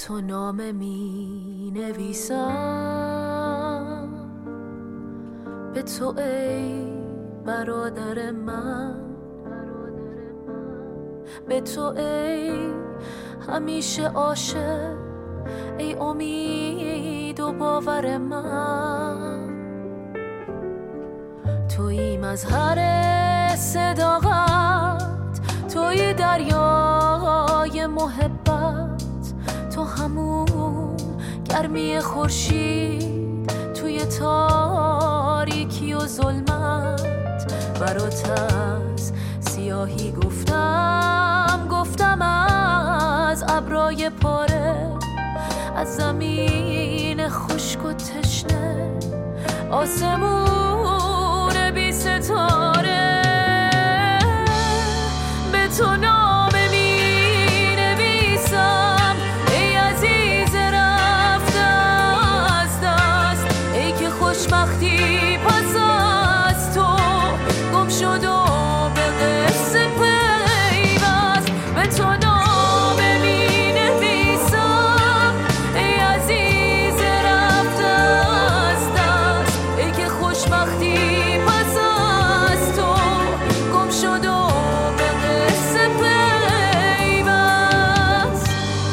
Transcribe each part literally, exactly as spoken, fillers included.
تو نامه می نویسم، به تو ای برادر من، به تو ای همیشه عاشق، ای امید و باور من. تویی مظهر صداقت، تویی دریای محبت، تو همون گرمی خورشید توی تاریکی و ظلمت. برات از سیاهی گفتم گفتم از ابرای پاره، از زمین خشک و تشنه، آسمون بی ستاره. به تو نامه می نویسم، ای عزیز رفته از دست، ای که خوشبختی پس از تو گم شد و به قصه پیوست. به تو نامه می نویسم، ای عزیز رفته از دست، ای که خوشبختی پس از تو گم شد و به قصه پیوست.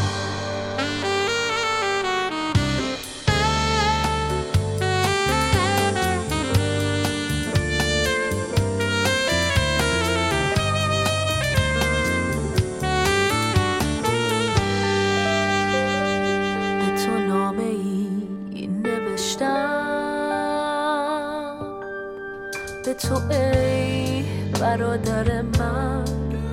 به تو نامه ای نوشتم، به تو ای برادر من،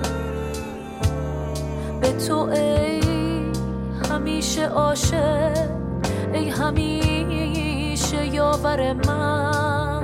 به تو ای همیشه عاشق، ای همیشه یاور من.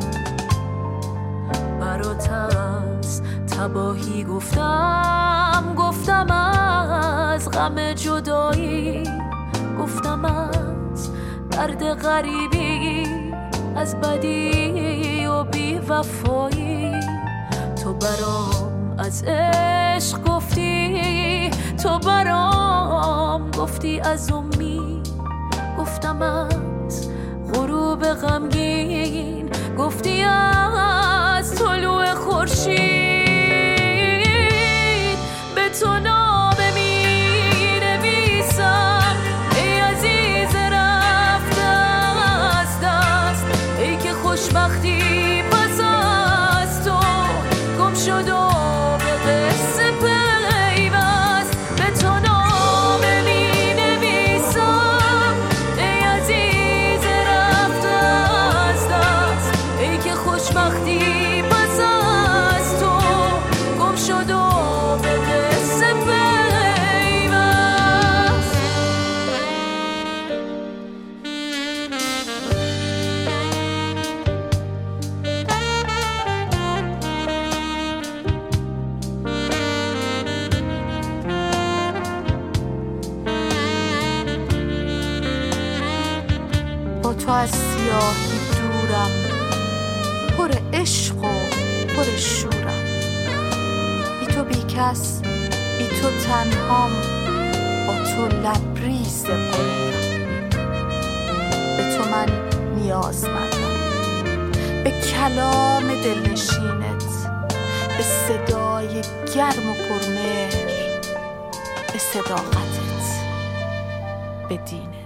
برات از تباهی گفتم گفتم از غم جدایی، گفتم از درد غریبی، از بدی و بی وفایی. تو برام از عشق گفتی، تو برام گفتی از امید، گفتم از غروب غمگین، گفتی از طلوع خورشید. به تو نامه می نویسم، ای عزیز رفته از دست، ای که خوشبختی پس از تو گم شد و به قصه پیوست. به تو نامه می نویسم، ای عزیز رفته از دست، ای که خوشبختی پس از تو گم شد و به قصه پیوست. با تو از سیاهی دورم، پر عشق و پر شورم، بی تو بی کس، بی تو تنهام، با تو لبریز غرورم. به تو من نیازمندم، به کلام دلنشینت، به صدای گرم و پرمهر، به صداقتت، به دینت.